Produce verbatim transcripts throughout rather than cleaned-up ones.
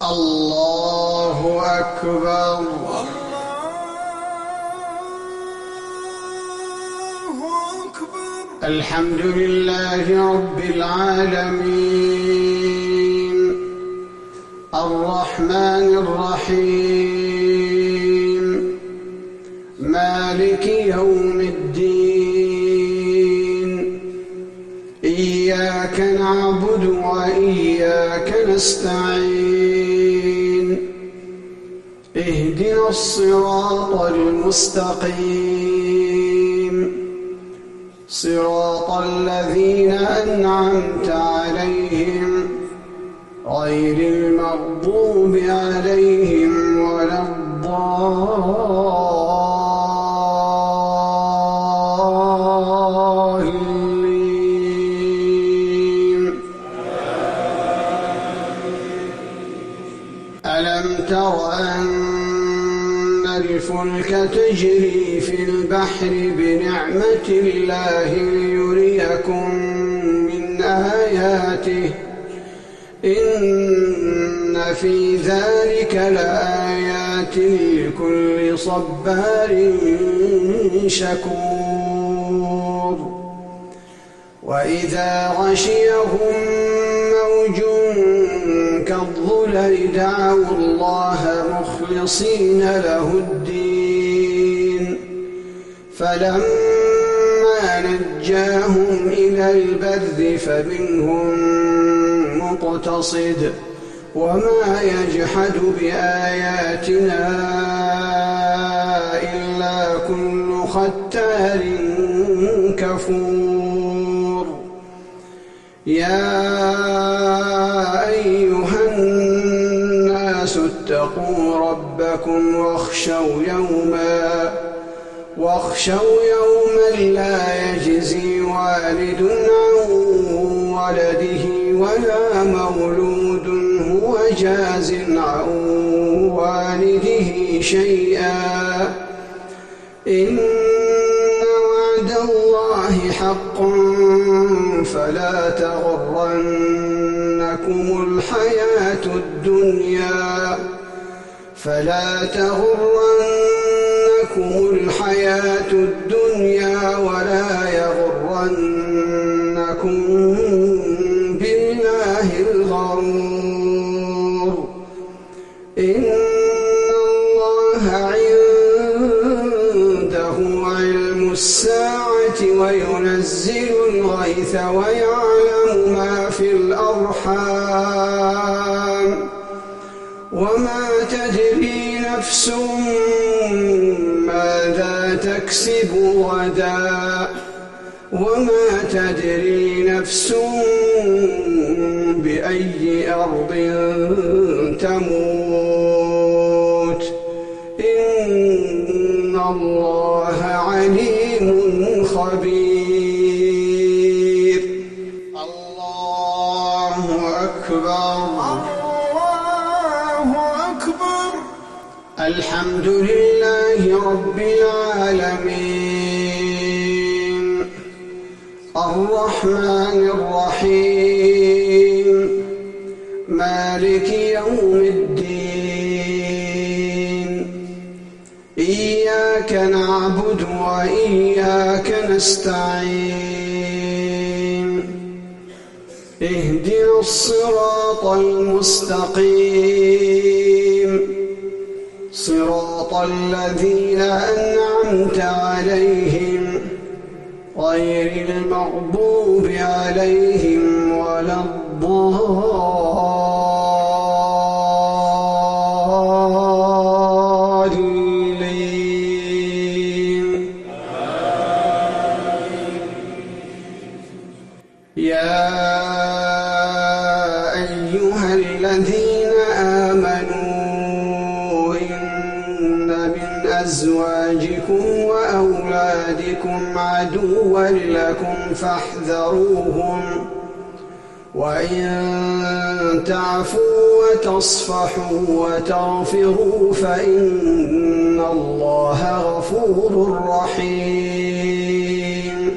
الله أكبر. الله أكبر. الحمد لله رب العالمين الرحمن الرحيم مالك يوم الدين إياك نعبد وإياك نستعين اهدنا الصراط المستقيم صراط الذين أنعمت عليهم غير المغضوب عليهم ولا الضالين. ألم تر أن الفلك تجري في البحر بنعمة الله ليريكم من آياته إن في ذلك لآيات لكل صبار شكور. وإذا غشيهم موج كالظلل دعوا الله مخلصين له الدين فلما نجاهم إلى البر فمنهم مقتصد وما يجحد بآياتنا إلا كل ختار كفور. يا أيها الناس اتقوا ربكم واخشوا يوما واخشوا يوما لا يجزي والد عن ولده ولا مولود هو جاز عن والده شيئا إن وعد الله حق فلا تغرنكم الحياة الدنيا فلا تغرنكم الحياة الدنيا ولا يغرنكم بالله الغرور. إن الله عنده علم الساعة وينزل الغيث ويعلم ما في الأرحام وما تدري نفس ماذا تكسب غدا وما تدري نفس بأي أرض تموت إن الله عليم خبير. الله أكبر. الله أكبر. الحمد لله رب العالمين الرحمن الرحيم مالك يوم الدين إياك نعبد وإياك نستعين اهدنا الصراط المستقيم صراط الذين أنعمت عليهم غير المغضوب عليهم ولا الضالين. يا أيها الذين آمنوا إن من أزواجكم وأولادكم عدوا لكم فاحذروهم وإن تعفوا وتصفحوا وتغفروا فإن الله غفور رحيم.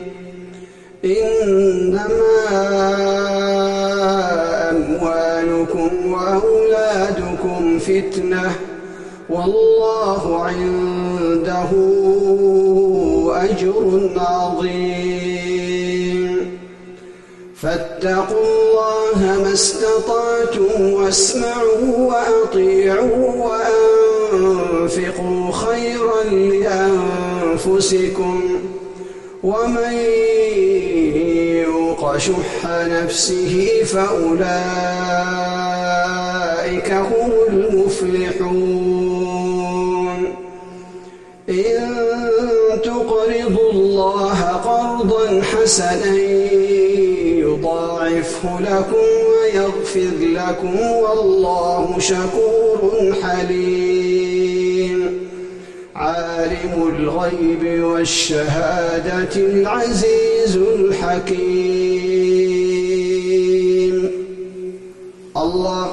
إنما أموالكم وأولادكم لكم فتنة والله عنده أجر عظيم فاتقوا الله ما استطعتم واسمعوا وأطيعوا وأنفقوا خيرا لأنفسكم ومن يوق شح نفسه فأولئك هم المفلحون إن تقرضوا الله قرضا حسنا يضاعفه لكم ويغفر لكم والله شكور حليم عالم الغيب والشهادة العزيز الحكيم الله